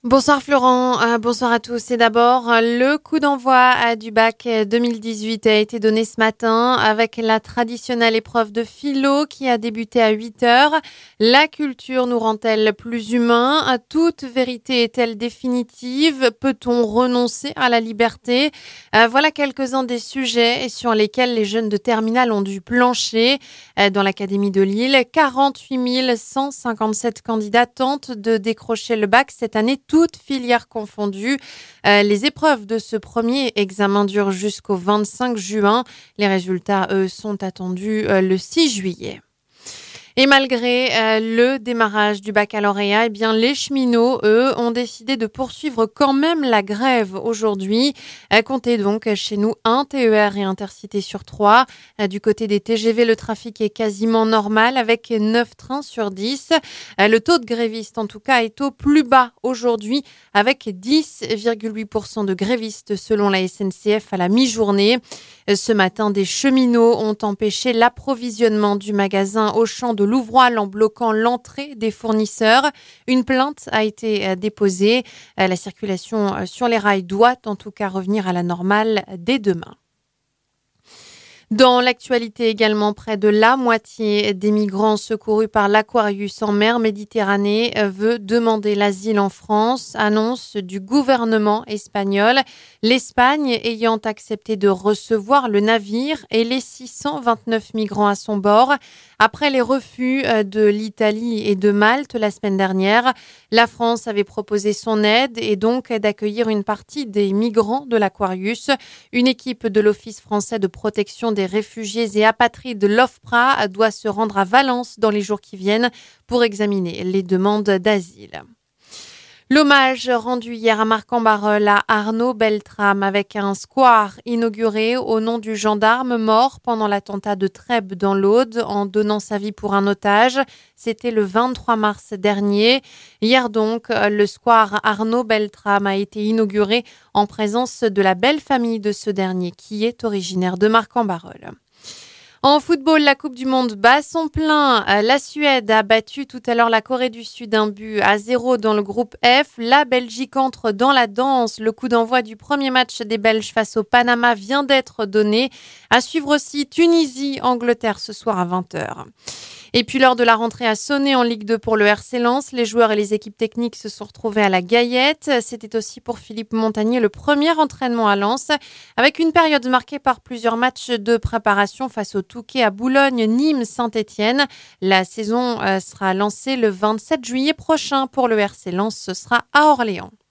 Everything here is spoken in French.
Bonsoir Florent, bonsoir à tous. Et d'abord, le coup d'envoi du bac 2018 a été donné ce matin avec la traditionnelle épreuve de philo qui a débuté à 8 heures. La culture nous rend-elle plus humains? Toute vérité est-elle définitive? Peut-on renoncer à la liberté? Voilà quelques-uns des sujets sur lesquels les jeunes de terminale ont dû plancher. Dans l'Académie de Lille, 48 157 candidats tentent de décrocher le bac cette année, toutes filières confondues. Les épreuves de ce premier examen durent jusqu'au 25 juin. Les résultats, eux, sont attendus le 6 juillet. Et malgré le démarrage du baccalauréat, les cheminots, eux, ont décidé de poursuivre quand même la grève aujourd'hui. Comptez donc chez nous un TER et Intercité sur 3. Du côté des TGV, le trafic est quasiment normal avec 9 trains sur 10. Le taux de grévistes, en tout cas, est au plus bas aujourd'hui avec 10,8% de grévistes selon la SNCF à la mi-journée. Ce matin, des cheminots ont empêché l'approvisionnement du magasin Auchan de Louvroil en bloquant l'entrée des fournisseurs. Une plainte a été déposée. La circulation sur les rails doit en tout cas revenir à la normale dès demain. Dans l'actualité également, près de la moitié des migrants secourus par l'Aquarius en mer Méditerranée veut demander l'asile en France, annonce du gouvernement espagnol. L'Espagne ayant accepté de recevoir le navire et les 629 migrants à son bord. Après les refus de l'Italie et de Malte la semaine dernière, la France avait proposé son aide et donc d'accueillir une partie des migrants de l'Aquarius. Une équipe de l'Office français de protection des réfugiés et apatrides de l'OFPRA doit se rendre à Valence dans les jours qui viennent pour examiner les demandes d'asile. L'hommage rendu hier à Marcq-en-Barœul à Arnaud Beltrame avec un square inauguré au nom du gendarme mort pendant l'attentat de Trèbes dans l'Aude en donnant sa vie pour un otage. C'était le 23 mars dernier. Hier donc, le square Arnaud Beltrame a été inauguré en présence de la belle famille de ce dernier qui est originaire de Marcq-en-Barœul. En football, la Coupe du Monde bat son plein. La Suède a battu tout à l'heure la Corée du Sud 1-0 dans le groupe F. La Belgique entre dans la danse. Le coup d'envoi du premier match des Belges face au Panama vient d'être donné. À suivre aussi Tunisie-Angleterre ce soir à 20h. Et puis lors de la rentrée à sonner en Ligue 2 pour le RC Lens, les joueurs et les équipes techniques se sont retrouvés à la Gaillette. C'était aussi pour Philippe Montagnier le premier entraînement à Lens, avec une période marquée par plusieurs matchs de préparation face au Touquet à Boulogne, Nîmes, Saint-Étienne. La saison sera lancée le 27 juillet prochain pour le RC Lens, ce sera à Orléans.